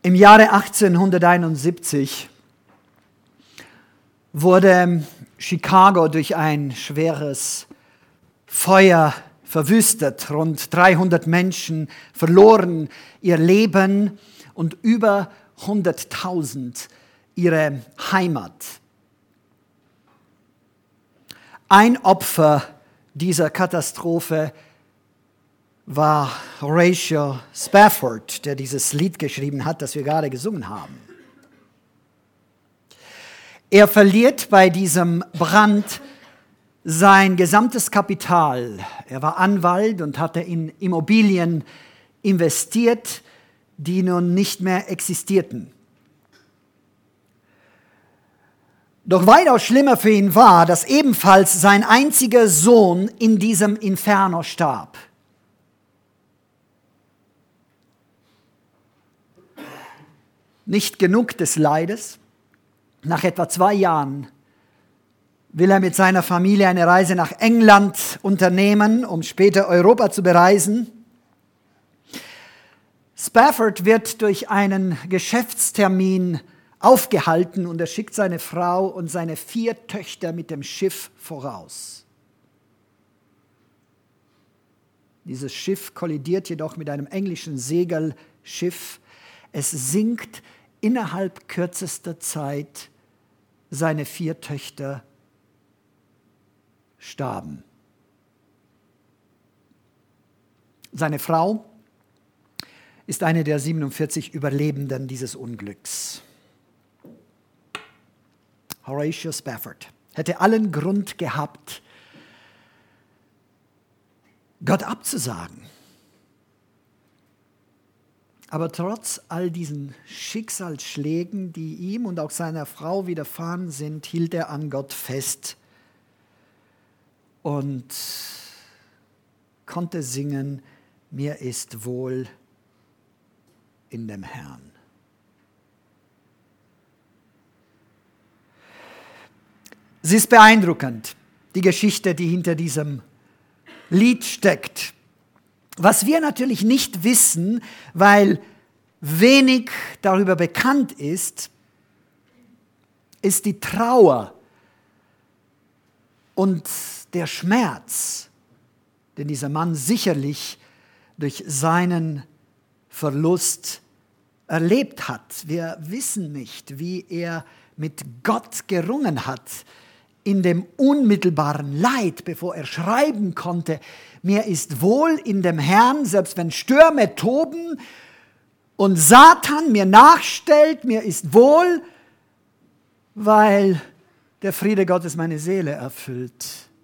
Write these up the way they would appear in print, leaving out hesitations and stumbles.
Im Jahre 1871 wurde Chicago durch ein schweres Feuer verwüstet. Rund 300 Menschen verloren ihr Leben und über 100.000 ihre Heimat. Ein Opfer dieser Katastrophe war Horatio Spafford, der dieses Lied geschrieben hat, das wir gerade gesungen haben. Er verliert bei diesem Brand sein gesamtes Kapital. Er war Anwalt und hatte in Immobilien investiert, die nun nicht mehr existierten. Doch weitaus schlimmer für ihn war, dass ebenfalls sein einziger Sohn in diesem Inferno starb. Nicht genug des Leides. Nach etwa 2 Jahren will er mit seiner Familie eine Reise nach England unternehmen, um später Europa zu bereisen. Spafford wird durch einen Geschäftstermin aufgehalten und er schickt seine Frau und seine 4 Töchter mit dem Schiff voraus. Dieses Schiff kollidiert jedoch mit einem englischen Segelschiff. Es sinkt innerhalb kürzester Zeit. Seine 4 Töchter starben. Seine Frau ist eine der 47 Überlebenden dieses Unglücks. Horatio Spafford hätte allen Grund gehabt, Gott abzusagen. Aber trotz all diesen Schicksalsschlägen, die ihm und auch seiner Frau widerfahren sind, hielt er an Gott fest und konnte singen, mir ist wohl in dem Herrn. Es ist beeindruckend, die Geschichte, die hinter diesem Lied steckt. Was wir natürlich nicht wissen, weil wenig darüber bekannt ist, ist die Trauer und der Schmerz, den dieser Mann sicherlich durch seinen Verlust erlebt hat. Wir wissen nicht, wie er mit Gott gerungen hat in dem unmittelbaren Leid, bevor er schreiben konnte, mir ist wohl in dem Herrn, selbst wenn Stürme toben und Satan mir nachstellt, mir ist wohl, weil der Friede Gottes meine Seele erfüllt.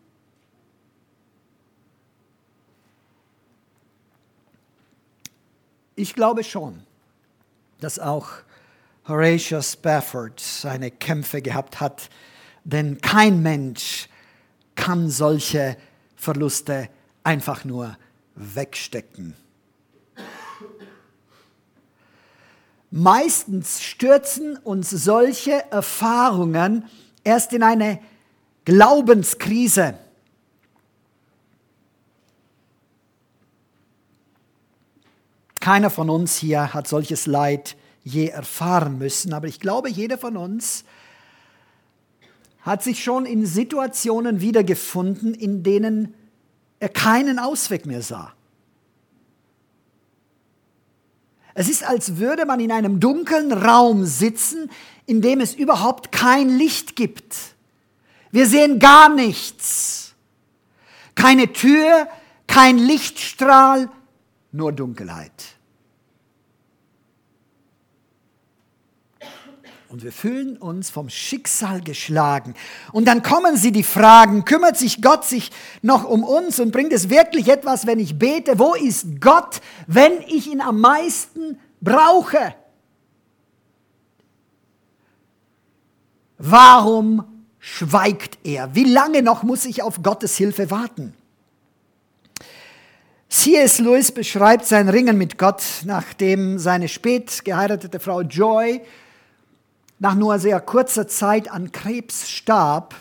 Ich glaube schon, dass auch Horatio Spafford seine Kämpfe gehabt hat, denn kein Mensch kann solche Verluste einfach nur wegstecken. Meistens stürzen uns solche Erfahrungen erst in eine Glaubenskrise. Keiner von uns hier hat solches Leid je erfahren müssen, aber ich glaube, jeder von uns hat sich schon in Situationen wiedergefunden, in denen er keinen Ausweg mehr sah. Es ist, als würde man in einem dunklen Raum sitzen, in dem es überhaupt kein Licht gibt. Wir sehen gar nichts. Keine Tür, kein Lichtstrahl, nur Dunkelheit. Und wir fühlen uns vom Schicksal geschlagen. Und dann kommen die Fragen, kümmert sich Gott sich noch um uns und bringt es wirklich etwas, wenn ich bete? Wo ist Gott, wenn ich ihn am meisten brauche? Warum schweigt er? Wie lange noch muss ich auf Gottes Hilfe warten? C.S. Lewis beschreibt sein Ringen mit Gott, nachdem seine spät geheiratete Frau Joy nach nur sehr kurzer Zeit an Krebs starb.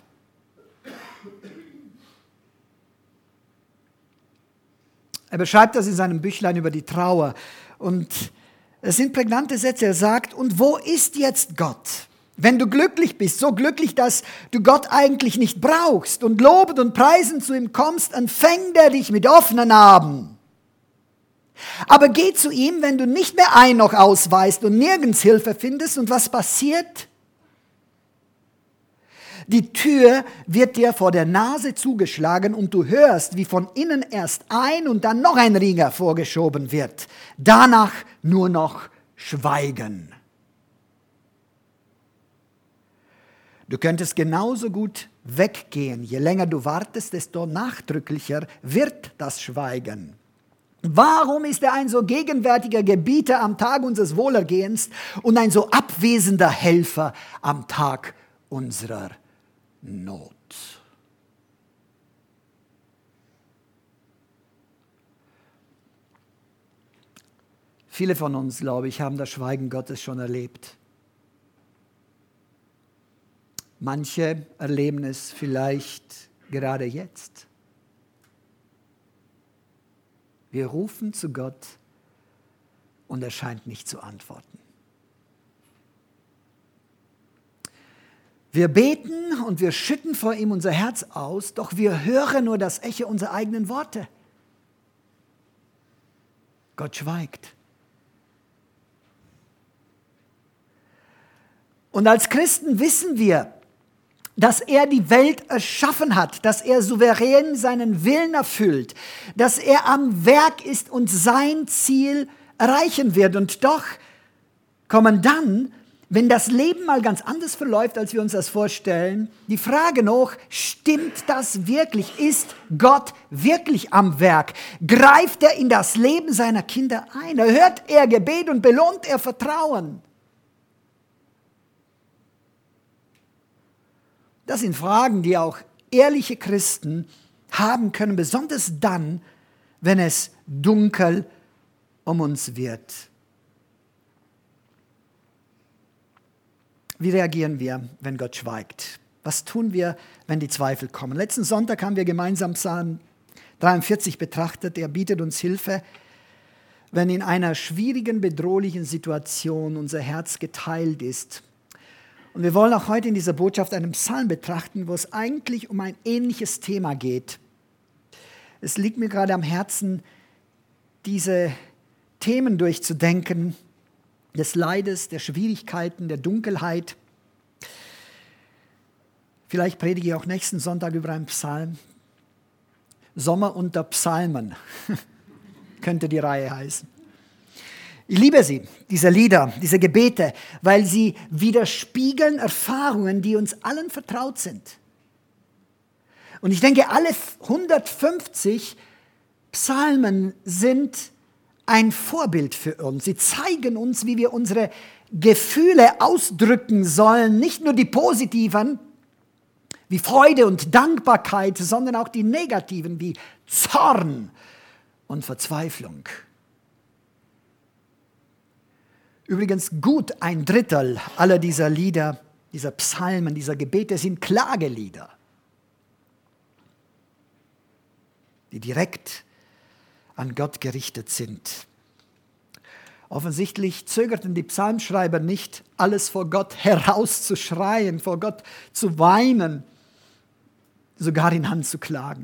Er beschreibt das in seinem Büchlein über die Trauer. Und Es sind prägnante Sätze. Er sagt, und wo ist jetzt Gott? Wenn du glücklich bist, so glücklich, dass du Gott eigentlich nicht brauchst und lobend und preisend zu ihm kommst, empfängt er dich mit offenen Armen. Aber geh zu ihm, wenn du nicht mehr ein noch ausweist und nirgends Hilfe findest. Und was passiert? Die Tür wird dir vor der Nase zugeschlagen und du hörst, wie von innen erst ein und dann noch ein Riegel vorgeschoben wird. Danach nur noch Schweigen. Du könntest genauso gut weggehen. Je länger du wartest, desto nachdrücklicher wird das Schweigen. Warum ist er ein so gegenwärtiger Gebieter am Tag unseres Wohlergehens und ein so abwesender Helfer am Tag unserer Not? Viele von uns, glaube ich, haben das Schweigen Gottes schon erlebt. Manche erleben es vielleicht gerade jetzt. Wir rufen zu Gott und er scheint nicht zu antworten. Wir beten und wir schütten vor ihm unser Herz aus, doch wir hören nur das Echo unserer eigenen Worte. Gott schweigt. Und als Christen wissen wir, dass er die Welt erschaffen hat, dass er souverän seinen Willen erfüllt, dass er am Werk ist und sein Ziel erreichen wird. Und doch kommen dann, wenn das Leben mal ganz anders verläuft, als wir uns das vorstellen, die Frage noch, stimmt das wirklich? Ist Gott wirklich am Werk? Greift er in das Leben seiner Kinder ein? Erhört er Gebet und belohnt er Vertrauen? Das sind Fragen, die auch ehrliche Christen haben können, besonders dann, wenn es dunkel um uns wird. Wie reagieren wir, wenn Gott schweigt? Was tun wir, wenn die Zweifel kommen? Letzten Sonntag haben wir gemeinsam Psalm 43 betrachtet. Er bietet uns Hilfe, wenn in einer schwierigen, bedrohlichen Situation unser Herz geteilt ist. Und wir wollen auch heute in dieser Botschaft einen Psalm betrachten, wo es eigentlich um ein ähnliches Thema geht. Es liegt mir gerade am Herzen, diese Themen durchzudenken, des Leides, der Schwierigkeiten, der Dunkelheit. Vielleicht predige ich auch nächsten Sonntag über einen Psalm. Sommer unter Psalmen könnte die Reihe heißen. Ich liebe sie, diese Lieder, diese Gebete, weil sie widerspiegeln Erfahrungen, die uns allen vertraut sind. Und ich denke, alle 150 Psalmen sind ein Vorbild für uns. Sie zeigen uns, wie wir unsere Gefühle ausdrücken sollen, nicht nur die positiven, wie Freude und Dankbarkeit, sondern auch die negativen, wie Zorn und Verzweiflung. Übrigens gut 1/3 aller dieser Lieder, dieser Psalmen, dieser Gebete sind Klagelieder, die direkt an Gott gerichtet sind. Offensichtlich zögerten die Psalmschreiber nicht, alles vor Gott herauszuschreien, vor Gott zu weinen, sogar ihn anzuklagen.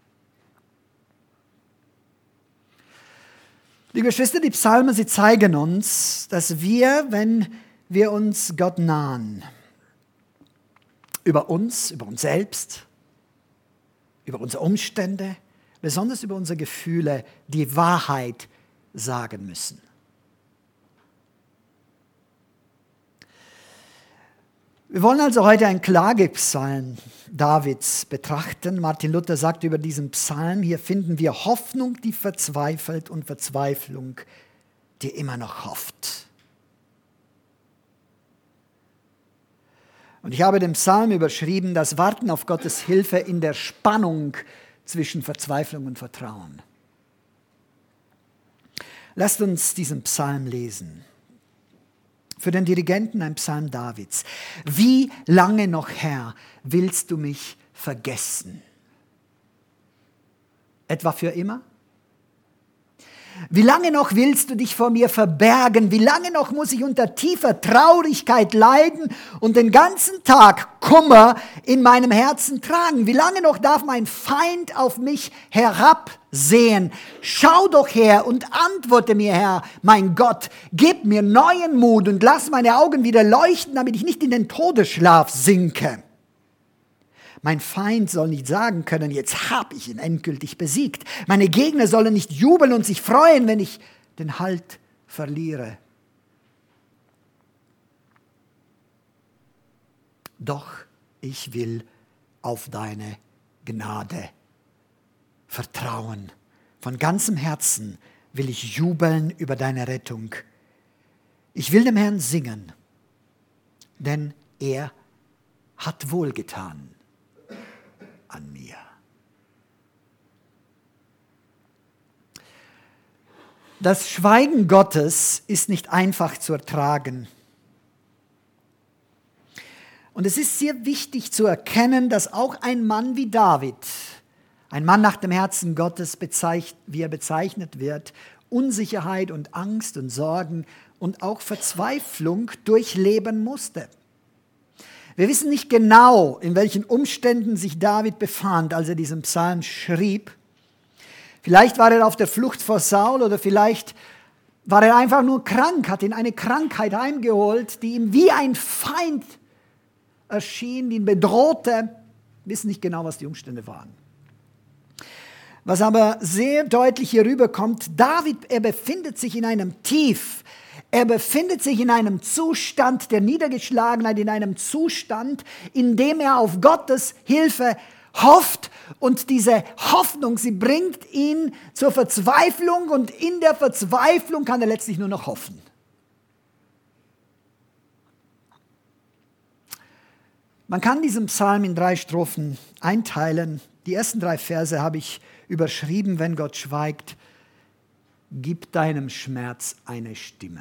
Liebe Geschwister, die Psalmen, sie zeigen uns, dass wir, wenn wir uns Gott nahen, über uns selbst, über unsere Umstände, besonders über unsere Gefühle, die Wahrheit sagen müssen. Wir wollen also heute einen Klagepsalm Davids betrachten. Martin Luther sagt über diesen Psalm, hier finden wir Hoffnung, die verzweifelt und Verzweiflung, die immer noch hofft. Und ich habe den Psalm überschrieben, das Warten auf Gottes Hilfe in der Spannung zwischen Verzweiflung und Vertrauen. Lasst uns diesen Psalm lesen. Für den Dirigenten ein Psalm Davids. Wie lange noch, Herr, willst du mich vergessen? Etwa für immer? Wie lange noch willst du dich vor mir verbergen? Wie lange noch muss ich unter tiefer Traurigkeit leiden und den ganzen Tag Kummer in meinem Herzen tragen? Wie lange noch darf mein Feind auf mich herabsehen? Schau doch her und antworte mir, Herr, mein Gott. Gib mir neuen Mut und lass meine Augen wieder leuchten, damit ich nicht in den Todesschlaf sinke. Mein Feind soll nicht sagen können, jetzt habe ich ihn endgültig besiegt. Meine Gegner sollen nicht jubeln und sich freuen, wenn ich den Halt verliere. Doch ich will auf deine Gnade vertrauen. Von ganzem Herzen will ich jubeln über deine Rettung. Ich will dem Herrn singen, denn er hat wohlgetan an mir. Das Schweigen Gottes ist nicht einfach zu ertragen. Und es ist sehr wichtig zu erkennen, dass auch ein Mann wie David, ein Mann nach dem Herzen Gottes, wie er bezeichnet wird, Unsicherheit und Angst und Sorgen und auch Verzweiflung durchleben musste. Wir wissen nicht genau, in welchen Umständen sich David befand, als er diesen Psalm schrieb. Vielleicht war er auf der Flucht vor Saul oder vielleicht war er einfach nur krank, hat ihn eine Krankheit heimgeholt, die ihm wie ein Feind erschien, die ihn bedrohte. Wir wissen nicht genau, was die Umstände waren. Was aber sehr deutlich hier rüberkommt, David, er befindet sich in einem Tief. Er befindet sich in einem Zustand der Niedergeschlagenheit, in einem Zustand, in dem er auf Gottes Hilfe hofft. Und diese Hoffnung, sie bringt ihn zur Verzweiflung und in der Verzweiflung kann er letztlich nur noch hoffen. Man kann diesen Psalm in 3 Strophen einteilen. Die ersten 3 Verse habe ich überschrieben, wenn Gott schweigt, gib deinem Schmerz eine Stimme.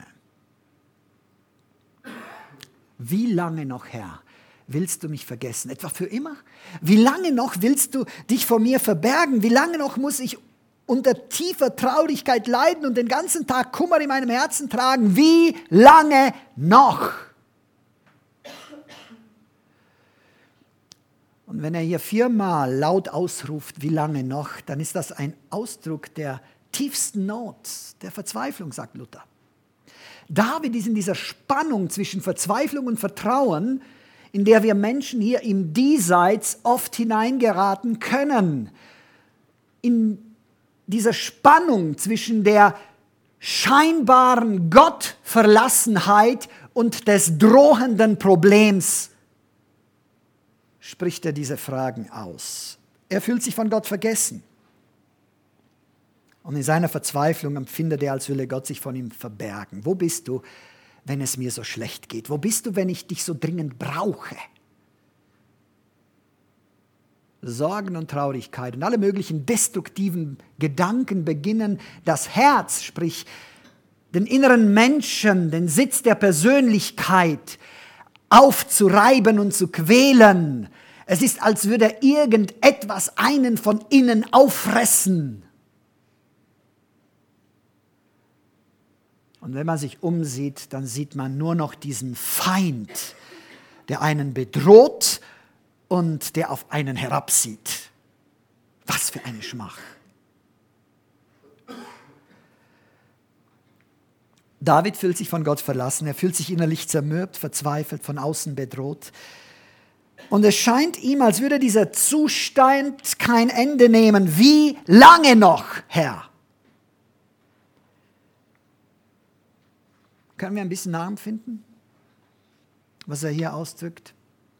Wie lange noch, Herr, willst du mich vergessen? Etwa für immer? Wie lange noch willst du dich vor mir verbergen? Wie lange noch muss ich unter tiefer Traurigkeit leiden und den ganzen Tag Kummer in meinem Herzen tragen? Wie lange noch? Und wenn er hier 4-mal laut ausruft, wie lange noch, dann ist das ein Ausdruck der tiefsten Not, der Verzweiflung, sagt Luther. David ist in dieser Spannung zwischen Verzweiflung und Vertrauen, in der wir Menschen hier im Diesseits oft hineingeraten können. In dieser Spannung zwischen der scheinbaren Gottverlassenheit und des drohenden Problems spricht er diese Fragen aus. Er fühlt sich von Gott vergessen. Und in seiner Verzweiflung empfindet er, als würde Gott sich von ihm verbergen. Wo bist du, wenn es mir so schlecht geht? Wo bist du, wenn ich dich so dringend brauche? Sorgen und Traurigkeit und alle möglichen destruktiven Gedanken beginnen, das Herz, sprich den inneren Menschen, den Sitz der Persönlichkeit aufzureiben und zu quälen. Es ist, als würde irgendetwas einen von innen auffressen. Und wenn man sich umsieht, dann sieht man nur noch diesen Feind, der einen bedroht und der auf einen herabsieht. Was für eine Schmach. David fühlt sich von Gott verlassen, er fühlt sich innerlich zermürbt, verzweifelt, von außen bedroht. Und es scheint ihm, als würde dieser Zustand kein Ende nehmen. Wie lange noch, Herr? Können wir ein bisschen nachempfinden, was er hier ausdrückt?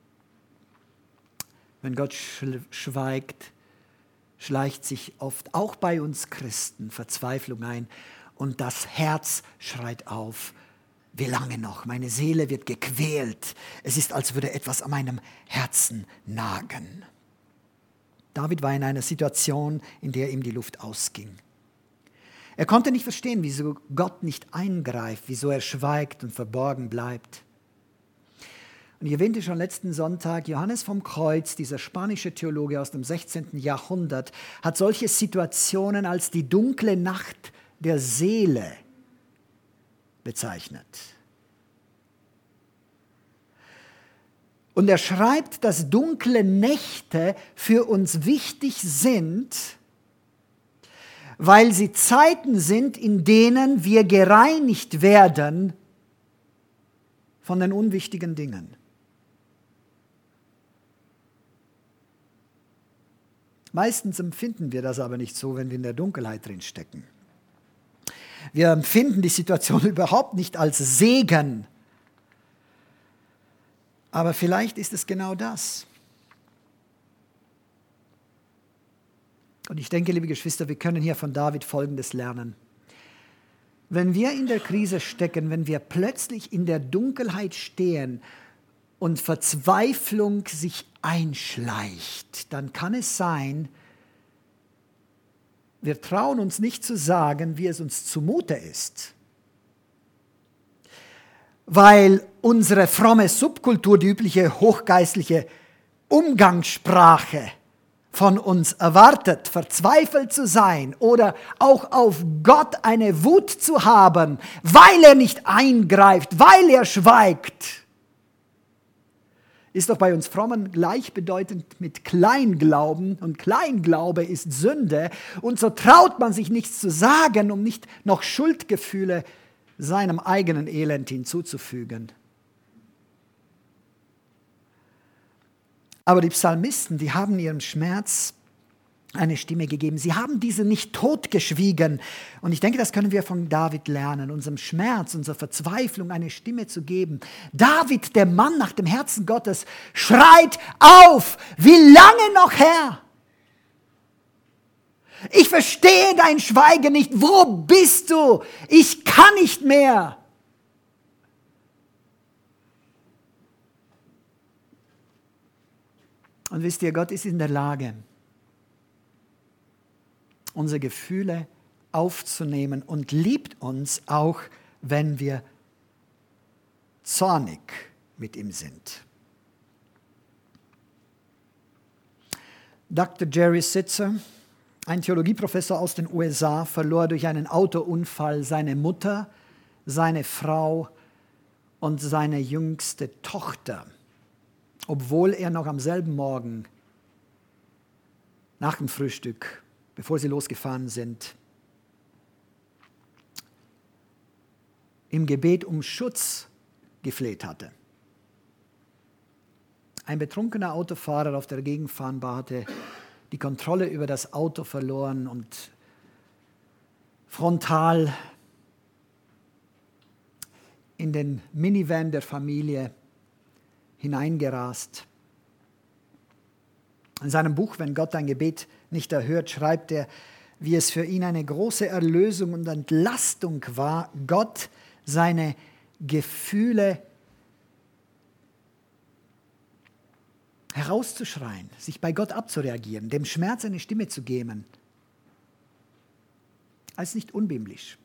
Wenn Gott schweigt, schleicht sich oft auch bei uns Christen Verzweiflung ein und das Herz schreit auf. Wie lange noch? Meine Seele wird gequält. Es ist, als würde etwas an meinem Herzen nagen. David war in einer Situation, in der ihm die Luft ausging. Er konnte nicht verstehen, wieso Gott nicht eingreift, wieso er schweigt und verborgen bleibt. Und ich erwähnte schon letzten Sonntag, Johannes vom Kreuz, dieser spanische Theologe aus dem 16. Jahrhundert, hat solche Situationen als die dunkle Nacht der Seele bezeichnet. Und er schreibt, dass dunkle Nächte für uns wichtig sind, weil sie Zeiten sind, in denen wir gereinigt werden von den unwichtigen Dingen. Meistens empfinden wir das aber nicht so, wenn wir in der Dunkelheit drin stecken. Wir empfinden die Situation überhaupt nicht als Segen. Aber vielleicht ist es genau das. Und ich denke, liebe Geschwister, wir können hier von David Folgendes lernen. Wenn wir in der Krise stecken, wenn wir plötzlich in der Dunkelheit stehen und Verzweiflung sich einschleicht, dann kann es sein, wir trauen uns nicht zu sagen, wie es uns zumute ist. Weil unsere fromme Subkultur, die übliche hochgeistliche Umgangssprache von uns erwartet, verzweifelt zu sein oder auch auf Gott eine Wut zu haben, weil er nicht eingreift, weil er schweigt, ist doch bei uns Frommen gleichbedeutend mit Kleinglauben und Kleinglaube ist Sünde und so traut man sich nichts zu sagen, um nicht noch Schuldgefühle seinem eigenen Elend hinzuzufügen. Aber die Psalmisten, die haben ihrem Schmerz eine Stimme gegeben. Sie haben diese nicht totgeschwiegen. Und ich denke, das können wir von David lernen, unserem Schmerz, unserer Verzweiflung eine Stimme zu geben. David, der Mann nach dem Herzen Gottes, schreit auf, wie lange noch, Herr? Ich verstehe dein Schweigen nicht. Wo bist du? Ich kann nicht mehr. Und wisst ihr, Gott ist in der Lage, unsere Gefühle aufzunehmen und liebt uns auch, wenn wir zornig mit ihm sind. Dr. Jerry Sitzer, ein Theologieprofessor aus den USA, verlor durch einen Autounfall seine Mutter, seine Frau und seine jüngste Tochter, obwohl er noch am selben Morgen nach dem Frühstück, bevor sie losgefahren sind, im Gebet um Schutz gefleht hatte. Ein betrunkener Autofahrer auf der Gegenfahrbar hatte die Kontrolle über das Auto verloren und frontal in den Minivan der Familie hineingerast. In seinem Buch "Wenn Gott dein Gebet nicht erhört", schreibt er, wie es für ihn eine große Erlösung und Entlastung war, Gott seine Gefühle herauszuschreien, sich bei Gott abzureagieren, dem Schmerz eine Stimme zu geben, als nicht unbiblisch.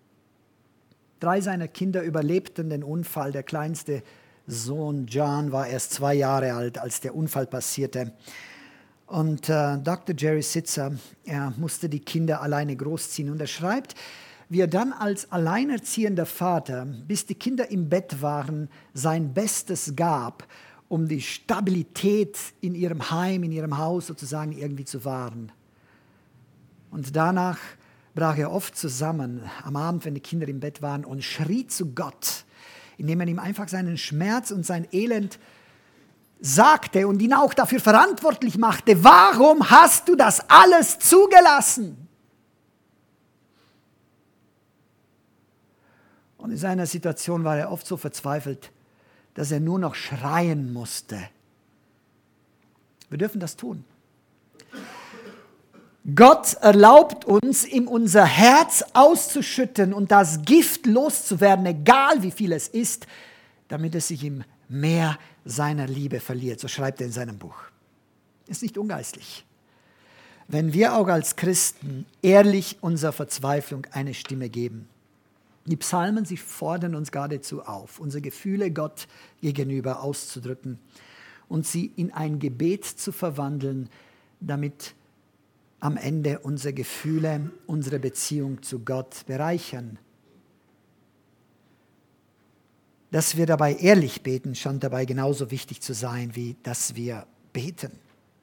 3 seiner Kinder überlebten den Unfall. Der kleinste Sohn John war erst 2 Jahre alt, als der Unfall passierte. Und Dr. Jerry Sitzer, er musste die Kinder alleine großziehen. Und er schreibt, wie er dann als alleinerziehender Vater, bis die Kinder im Bett waren, sein Bestes gab, um die Stabilität in ihrem Heim, in ihrem Haus sozusagen irgendwie zu wahren. Und danach brach er oft zusammen, am Abend, wenn die Kinder im Bett waren, und schrie zu Gott, indem er ihm einfach seinen Schmerz und sein Elend sagte und ihn auch dafür verantwortlich machte. Warum hast du das alles zugelassen? Und in seiner Situation war er oft so verzweifelt, dass er nur noch schreien musste. Wir dürfen das tun. Gott erlaubt uns, in unser Herz auszuschütten und das Gift loszuwerden, egal wie viel es ist, damit es sich im Meer seiner Liebe verliert. So schreibt er in seinem Buch. Ist nicht ungeistlich. Wenn wir auch als Christen ehrlich unserer Verzweiflung eine Stimme geben. Die Psalmen, sie fordern uns geradezu auf, unsere Gefühle Gott gegenüber auszudrücken und sie in ein Gebet zu verwandeln, damit am Ende unsere Gefühle, unsere Beziehung zu Gott bereichern. Dass wir dabei ehrlich beten, scheint dabei genauso wichtig zu sein, wie dass wir beten.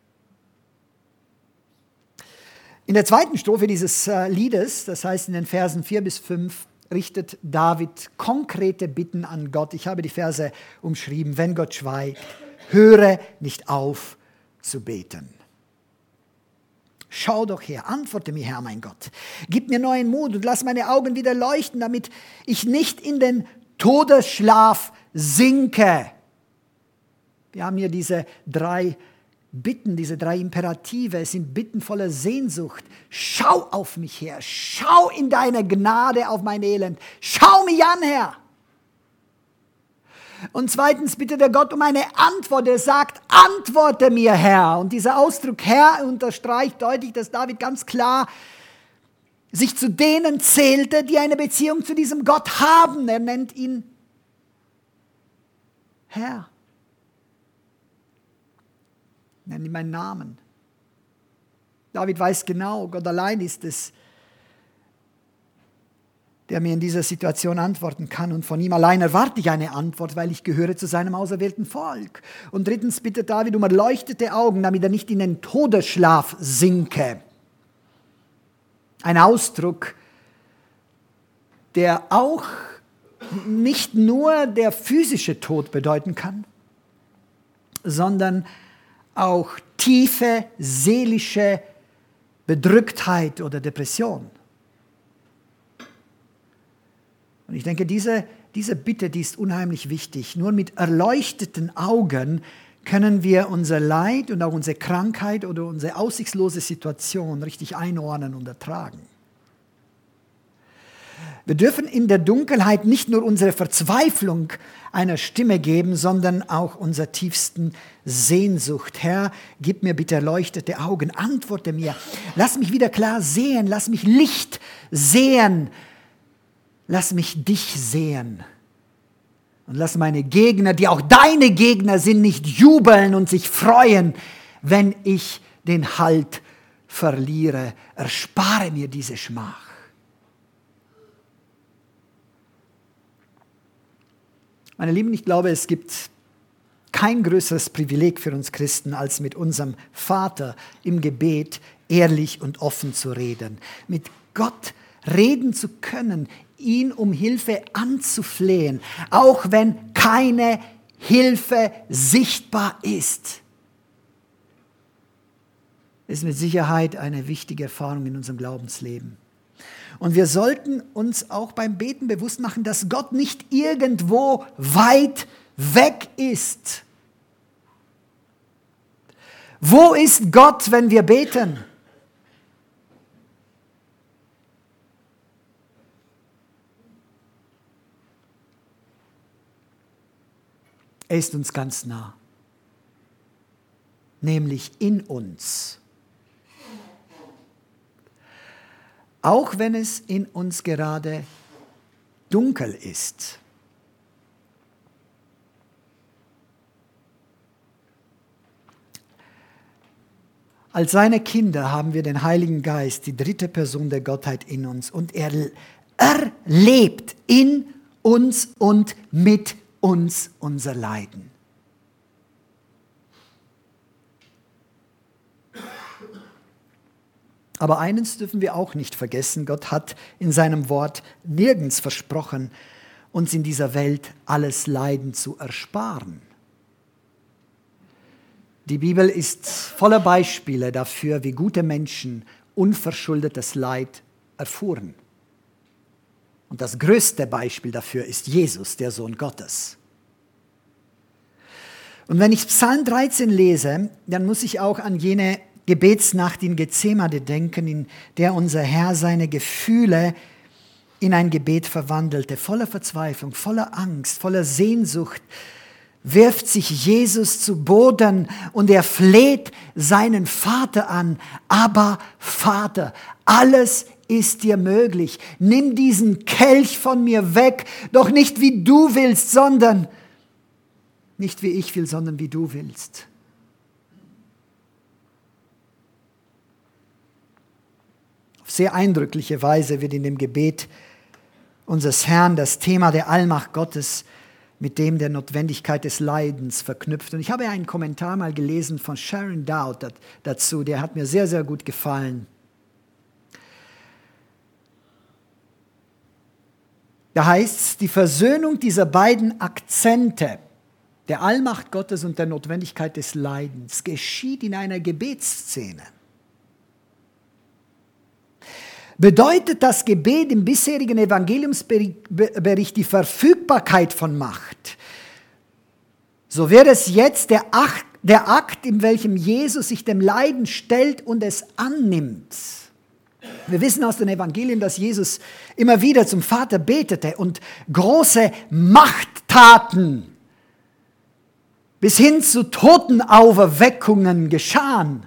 In der zweiten Strophe dieses Liedes, das heißt in den Versen 4 bis 5, richtet David konkrete Bitten an Gott. Ich habe die Verse umschrieben. Wenn Gott schweigt, höre nicht auf zu beten. Schau doch her, antworte mir, Herr, mein Gott. Gib mir neuen Mut und lass meine Augen wieder leuchten, damit ich nicht in den Todesschlaf sinke. Wir haben hier diese 3 Bitten, diese 3 Imperative. Es sind Bitten voller Sehnsucht. Schau auf mich her. Schau in deine Gnade auf mein Elend. Schau mich an, Herr. Und zweitens bittet er Gott um eine Antwort. Er sagt, antworte mir, Herr. Und dieser Ausdruck Herr unterstreicht deutlich, dass David ganz klar sich zu denen zählte, die eine Beziehung zu diesem Gott haben. Er nennt ihn Herr. Nennt ihn meinen Namen. David weiß genau, Gott allein ist es, der mir in dieser Situation antworten kann. Und von ihm allein erwarte ich eine Antwort, weil ich gehöre zu seinem auserwählten Volk. Und drittens bittet David um erleuchtete Augen, damit er nicht in den Todesschlaf sinke. Ein Ausdruck, der auch nicht nur der physische Tod bedeuten kann, sondern auch tiefe seelische Bedrücktheit oder Depression. Und ich denke, diese Bitte, die ist unheimlich wichtig. Nur mit erleuchteten Augen können wir unser Leid und auch unsere Krankheit oder unsere aussichtslose Situation richtig einordnen und ertragen. Wir dürfen in der Dunkelheit nicht nur unsere Verzweiflung einer Stimme geben, sondern auch unserer tiefsten Sehnsucht. Herr, gib mir bitte erleuchtete Augen, antworte mir, lass mich wieder klar sehen, lass mich Licht sehen. Lass mich dich sehen und lass meine Gegner, die auch deine Gegner sind, nicht jubeln und sich freuen, wenn ich den Halt verliere. Erspare mir diese Schmach. Meine Lieben, ich glaube, es gibt kein größeres Privileg für uns Christen, als mit unserem Vater im Gebet ehrlich und offen zu reden. Mit Gott reden zu können, ihn um Hilfe anzuflehen, auch wenn keine Hilfe sichtbar ist. Ist mit Sicherheit eine wichtige Erfahrung in unserem Glaubensleben. Und wir sollten uns auch beim Beten bewusst machen, dass Gott nicht irgendwo weit weg ist. Wo ist Gott, wenn wir beten? Er ist uns ganz nah, nämlich in uns. Auch wenn es in uns gerade dunkel ist. Als seine Kinder haben wir den Heiligen Geist, die 3. Person der Gottheit in uns, und er lebt in uns und mit uns unser Leiden. Aber eines dürfen wir auch nicht vergessen: Gott hat in seinem Wort nirgends versprochen, uns in dieser Welt alles Leiden zu ersparen. Die Bibel ist voller Beispiele dafür, wie gute Menschen unverschuldetes Leid erfuhren. Und das größte Beispiel dafür ist Jesus, der Sohn Gottes. Und wenn ich Psalm 13 lese, dann muss ich auch an jene Gebetsnacht in Gethsemane denken, in der unser Herr seine Gefühle in ein Gebet verwandelte. Voller Verzweiflung, voller Angst, voller Sehnsucht wirft sich Jesus zu Boden und er fleht seinen Vater an. Aber Vater, alles ist dir möglich. Nimm diesen Kelch von mir weg, doch nicht wie du willst, sondern nicht wie ich will, sondern wie du willst. sehr eindrückliche Weise wird in dem Gebet unseres Herrn das Thema der Allmacht Gottes mit dem der Notwendigkeit des Leidens verknüpft. Und ich habe einen Kommentar mal gelesen von Sharon Dowd dazu, der hat mir sehr, sehr gut gefallen. Da heißt es, die Versöhnung dieser beiden Akzente, der Allmacht Gottes und der Notwendigkeit des Leidens, geschieht in einer Gebetsszene. Bedeutet das Gebet im bisherigen Evangeliumsbericht die Verfügbarkeit von Macht, so wäre es jetzt der Akt, in welchem Jesus sich dem Leiden stellt und es annimmt. Wir wissen aus den Evangelien, dass Jesus immer wieder zum Vater betete und große Machttaten bis hin zu Totenauferweckungen geschahen.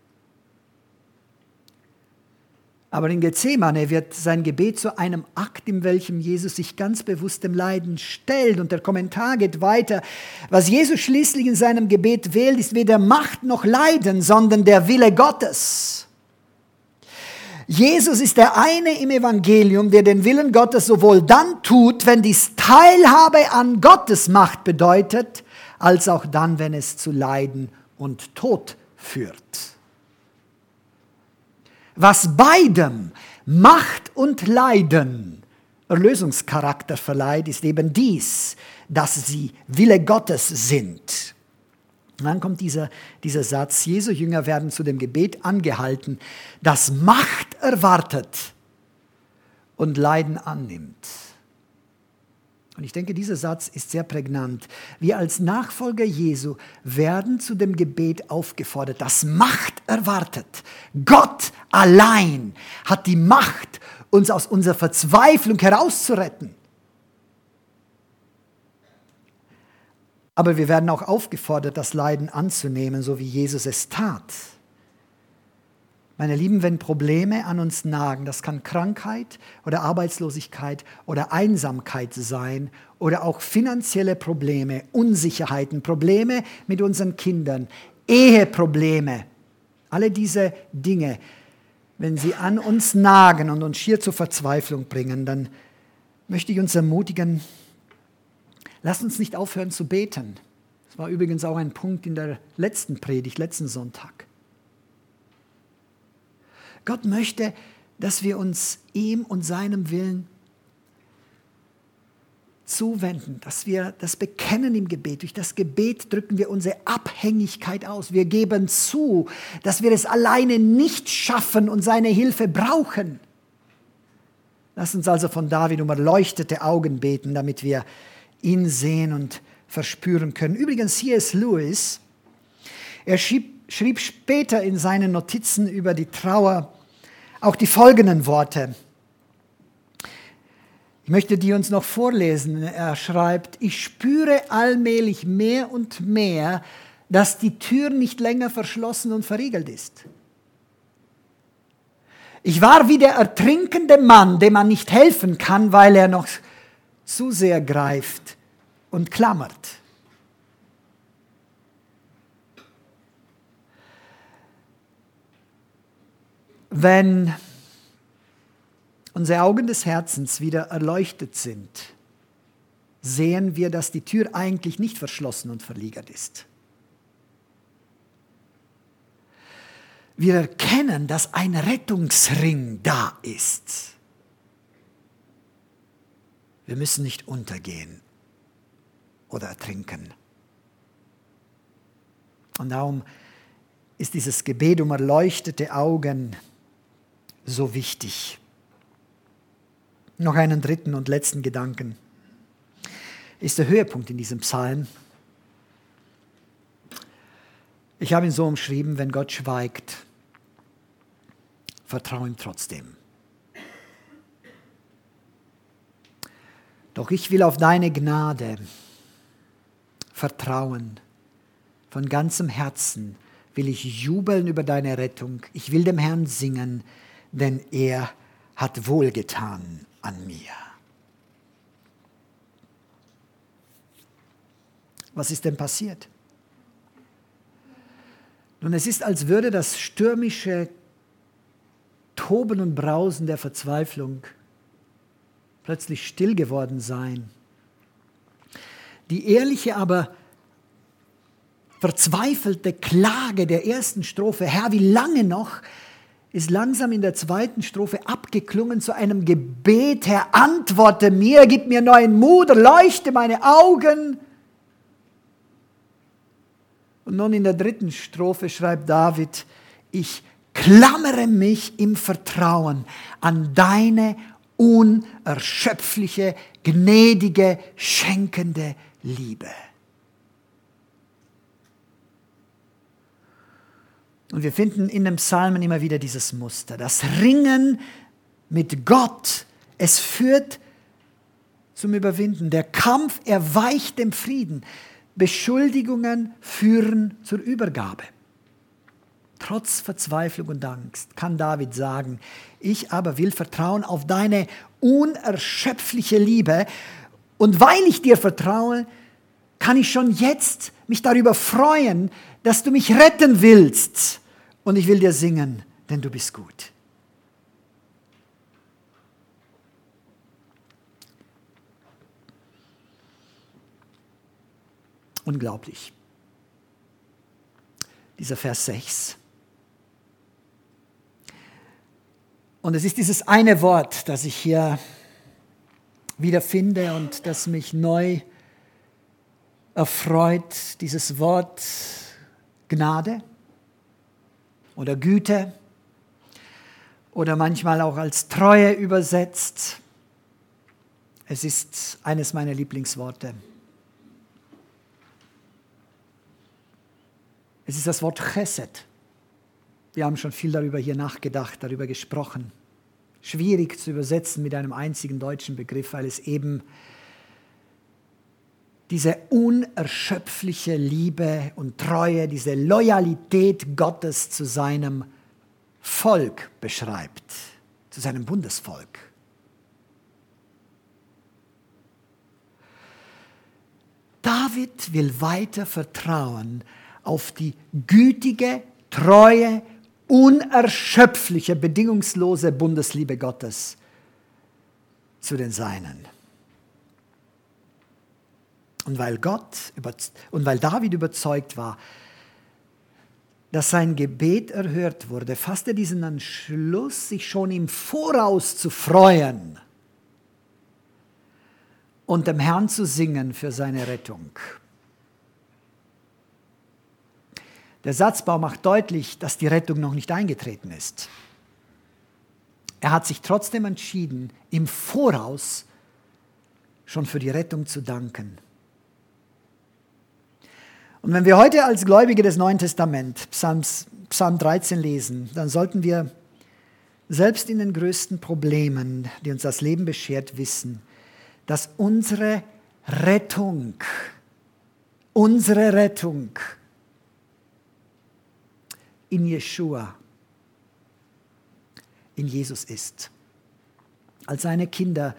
Aber in Gethsemane wird sein Gebet zu einem Akt, in welchem Jesus sich ganz bewusst dem Leiden stellt. Und der Kommentar geht weiter. Was Jesus schließlich in seinem Gebet wählt, ist weder Macht noch Leiden, sondern der Wille Gottes. Jesus ist der eine im Evangelium, der den Willen Gottes sowohl dann tut, wenn dies Teilhabe an Gottes Macht bedeutet, als auch dann, wenn es zu Leiden und Tod führt. Was beidem Macht und Leiden Erlösungscharakter verleiht, ist eben dies, dass sie Wille Gottes sind. Und dann kommt dieser Satz, Jesu Jünger werden zu dem Gebet angehalten, das Macht erwartet und Leiden annimmt. Und ich denke, dieser Satz ist sehr prägnant. Wir als Nachfolger Jesu werden zu dem Gebet aufgefordert, das Macht erwartet. Gott allein hat die Macht, uns aus unserer Verzweiflung herauszuretten. Aber wir werden auch aufgefordert, das Leiden anzunehmen, so wie Jesus es tat. Meine Lieben, wenn Probleme an uns nagen, das kann Krankheit oder Arbeitslosigkeit oder Einsamkeit sein oder auch finanzielle Probleme, Unsicherheiten, Probleme mit unseren Kindern, Eheprobleme, alle diese Dinge, wenn sie an uns nagen und uns schier zur Verzweiflung bringen, dann möchte ich uns ermutigen, lasst uns nicht aufhören zu beten. Das war übrigens auch ein Punkt in der letzten Predigt, letzten Sonntag. Gott möchte, dass wir uns ihm und seinem Willen zuwenden, dass wir das bekennen im Gebet. Durch das Gebet drücken wir unsere Abhängigkeit aus. Wir geben zu, dass wir es alleine nicht schaffen und seine Hilfe brauchen. Lass uns also von David um erleuchtete Augen beten, damit wir ihn sehen und verspüren können. Übrigens, C.S. Lewis, er schrieb später in seinen Notizen über die Trauer auch die folgenden Worte. Ich möchte die uns noch vorlesen. Er schreibt, ich spüre allmählich mehr und mehr, dass die Tür nicht länger verschlossen und verriegelt ist. Ich war wie der ertrinkende Mann, dem man nicht helfen kann, weil er noch zu sehr greift und klammert. Wenn unsere Augen des Herzens wieder erleuchtet sind, sehen wir, dass die Tür eigentlich nicht verschlossen und verriegelt ist. Wir erkennen, dass ein Rettungsring da ist. Wir müssen nicht untergehen oder ertrinken. Und darum ist dieses Gebet um erleuchtete Augen so wichtig. Noch einen dritten und letzten Gedanken ist der Höhepunkt in diesem Psalm. Ich habe ihn so umschrieben, wenn Gott schweigt, vertraue ihm trotzdem. Doch ich will auf deine Gnade vertrauen. Von ganzem Herzen will ich jubeln über deine Rettung. Ich will dem Herrn singen, denn er hat wohlgetan an mir. Was ist denn passiert? Nun, es ist, als würde das stürmische Toben und Brausen der Verzweiflung plötzlich still geworden sein. Die ehrliche, aber verzweifelte Klage der ersten Strophe, Herr, wie lange noch, ist langsam in der zweiten Strophe abgeklungen zu einem Gebet, Herr, antworte mir, gib mir neuen Mut, erleuchte meine Augen. Und nun in der dritten Strophe schreibt David, ich klammere mich im Vertrauen an deine unerschöpfliche, gnädige, schenkende Liebe. Und wir finden in den Psalmen immer wieder dieses Muster. Das Ringen mit Gott, es führt zum Überwinden. Der Kampf erweicht dem Frieden. Beschuldigungen führen zur Übergabe. Trotz Verzweiflung und Angst kann David sagen, ich aber will vertrauen auf deine unerschöpfliche Liebe. Und weil ich dir vertraue, kann ich schon jetzt mich darüber freuen, dass du mich retten willst. Und ich will dir singen, denn du bist gut. Unglaublich. Dieser Vers 6. Und es ist dieses eine Wort, das ich hier wiederfinde und das mich neu erfreut, dieses Wort Gnade oder Güte oder manchmal auch als Treue übersetzt. Es ist eines meiner Lieblingsworte. Es ist das Wort Chesed. Wir haben schon viel darüber hier nachgedacht, darüber gesprochen. Schwierig zu übersetzen mit einem einzigen deutschen Begriff, weil es eben diese unerschöpfliche Liebe und Treue, diese Loyalität Gottes zu seinem Volk beschreibt, zu seinem Bundesvolk. David will weiter vertrauen auf die gütige, treue, unerschöpfliche, bedingungslose Bundesliebe Gottes zu den Seinen. Und weil David überzeugt war, dass sein Gebet erhört wurde, fasste er diesen Entschluss, sich schon im Voraus zu freuen und dem Herrn zu singen für seine Rettung. Der Satzbau macht deutlich, dass die Rettung noch nicht eingetreten ist. Er hat sich trotzdem entschieden, im Voraus schon für die Rettung zu danken. Und wenn wir heute als Gläubige des Neuen Testaments Psalm 13 lesen, dann sollten wir selbst in den größten Problemen, die uns das Leben beschert, wissen, dass unsere Rettung in Jeschua, in Jesus ist. Als seine Kinder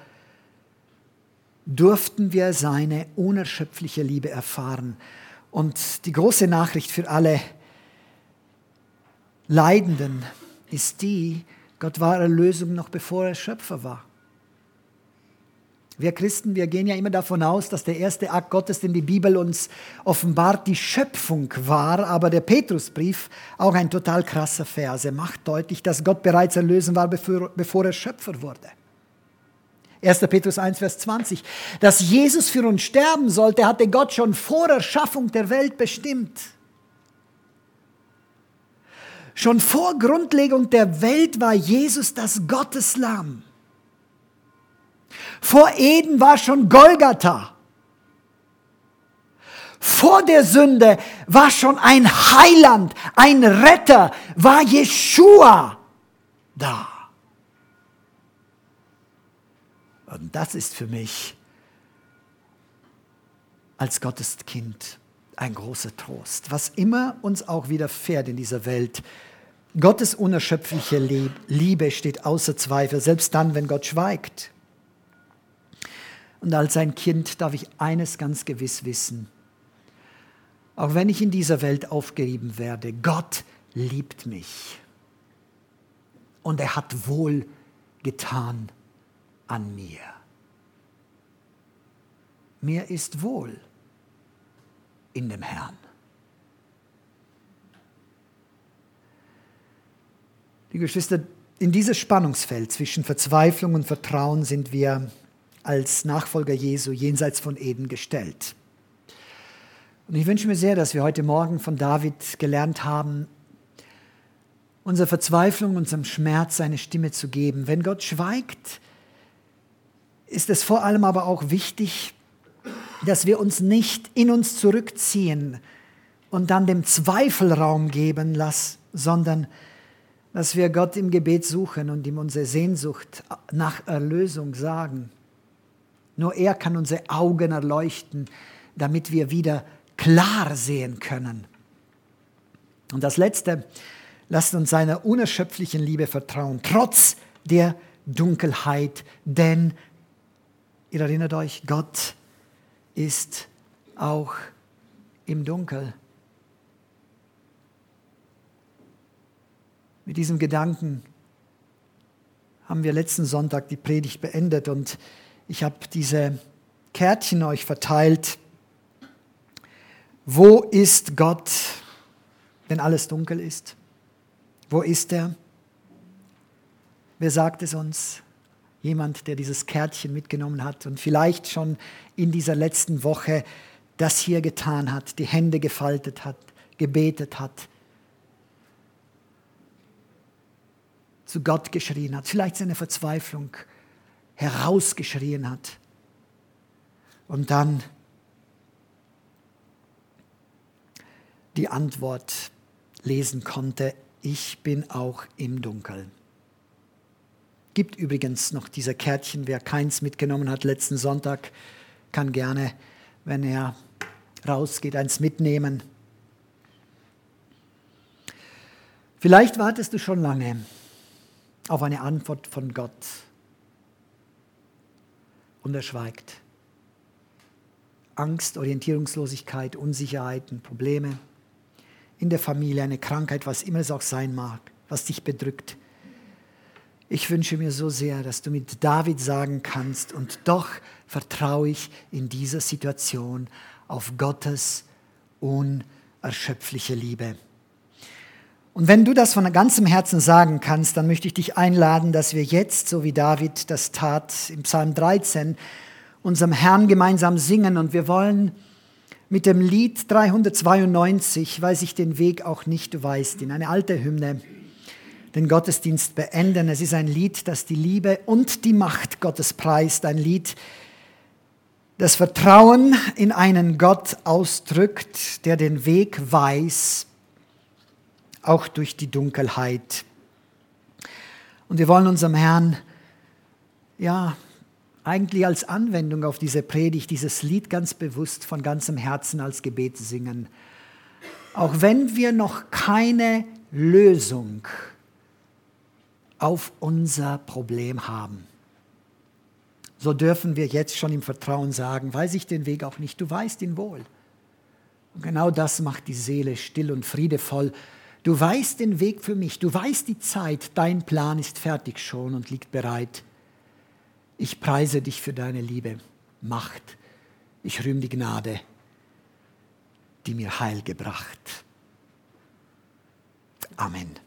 durften wir seine unerschöpfliche Liebe erfahren. Und die große Nachricht für alle Leidenden ist die, Gott war Erlösung noch bevor er Schöpfer war. Wir Christen, wir gehen ja immer davon aus, dass der erste Akt Gottes, den die Bibel uns offenbart, die Schöpfung war. Aber der Petrusbrief, auch ein total krasser Vers, er macht deutlich, dass Gott bereits erlösen war, bevor er Schöpfer wurde. 1. Petrus 1, Vers 20. Dass Jesus für uns sterben sollte, hatte Gott schon vor Erschaffung der Welt bestimmt. Schon vor Grundlegung der Welt war Jesus das Gotteslamm. Vor Eden war schon Golgatha. Vor der Sünde war schon ein Heiland, ein Retter, war Jeschua da. Und das ist für mich als Gotteskind ein großer Trost. Was immer uns auch widerfährt in dieser Welt, Gottes unerschöpfliche Liebe steht außer Zweifel, selbst dann, wenn Gott schweigt. Und als ein Kind darf ich eines ganz gewiss wissen. Auch wenn ich in dieser Welt aufgerieben werde, Gott liebt mich. und er hat wohl getan an mir. Mir ist wohl in dem Herrn. Liebe Geschwister, in dieses Spannungsfeld zwischen Verzweiflung und Vertrauen sind wir als Nachfolger Jesu jenseits von Eden gestellt. Und ich wünsche mir sehr, dass wir heute Morgen von David gelernt haben, unserer Verzweiflung, unserem Schmerz seine Stimme zu geben. Wenn Gott schweigt, ist es vor allem aber auch wichtig, dass wir uns nicht in uns zurückziehen und dann dem Zweifel Raum geben lassen, sondern dass wir Gott im Gebet suchen und ihm unsere Sehnsucht nach Erlösung sagen. Nur er kann unsere Augen erleuchten, damit wir wieder klar sehen können. Und das Letzte, lasst uns seiner unerschöpflichen Liebe vertrauen, trotz der Dunkelheit, denn, ihr erinnert euch, Gott ist auch im Dunkel. Mit diesem Gedanken haben wir letzten Sonntag die Predigt beendet und ich habe diese Kärtchen euch verteilt. Wo ist Gott, wenn alles dunkel ist? Wo ist er? Wer sagt es uns? Jemand, der dieses Kärtchen mitgenommen hat und vielleicht schon in dieser letzten Woche das hier getan hat, die Hände gefaltet hat, gebetet hat, zu Gott geschrien hat, vielleicht seine Verzweiflung herausgeschrien hat und dann die Antwort lesen konnte: Ich bin auch im Dunkeln. Gibt übrigens noch diese Kärtchen, wer keins mitgenommen hat letzten Sonntag, kann gerne, wenn er rausgeht, eins mitnehmen. Vielleicht wartest du schon lange auf eine Antwort von Gott und er schweigt. Angst, Orientierungslosigkeit, Unsicherheiten, Probleme in der Familie, eine Krankheit, was immer es auch sein mag, was dich bedrückt. Ich wünsche mir so sehr, dass du mit David sagen kannst, und doch vertraue ich in dieser Situation auf Gottes unerschöpfliche Liebe. Und wenn du das von ganzem Herzen sagen kannst, dann möchte ich dich einladen, dass wir jetzt, so wie David das tat im Psalm 13, unserem Herrn gemeinsam singen. Und wir wollen mit dem Lied 392, Weiß ich den Weg auch nicht, du weißt ihn, eine alte Hymne, den Gottesdienst beenden. Es ist ein Lied, das die Liebe und die Macht Gottes preist, ein Lied, das Vertrauen in einen Gott ausdrückt, der den Weg weiß, auch durch die Dunkelheit. Und wir wollen unserem Herrn, eigentlich als Anwendung auf diese Predigt, dieses Lied ganz bewusst von ganzem Herzen als Gebet singen. Auch wenn wir noch keine Lösung auf unser Problem haben, so dürfen wir jetzt schon im Vertrauen sagen: Weiß ich den Weg auch nicht, du weißt ihn wohl. Und genau das macht die Seele still und friedevoll. Du weißt den Weg für mich, du weißt die Zeit, dein Plan ist fertig schon und liegt bereit. Ich preise dich für deine Liebe, Macht, ich rühme die Gnade, die mir Heil gebracht. Amen.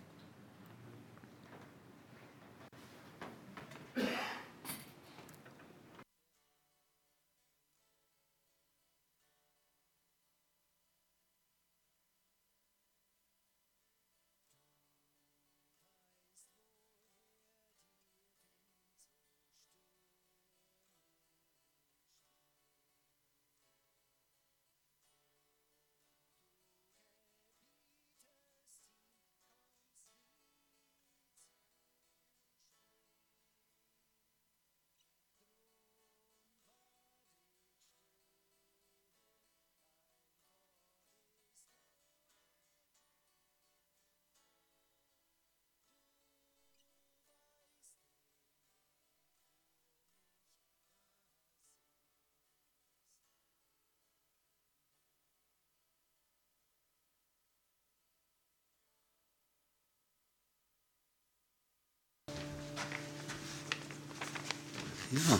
Ja.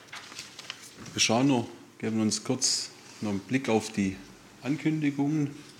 Wir schauen noch, geben uns kurz noch einen Blick auf die Ankündigungen.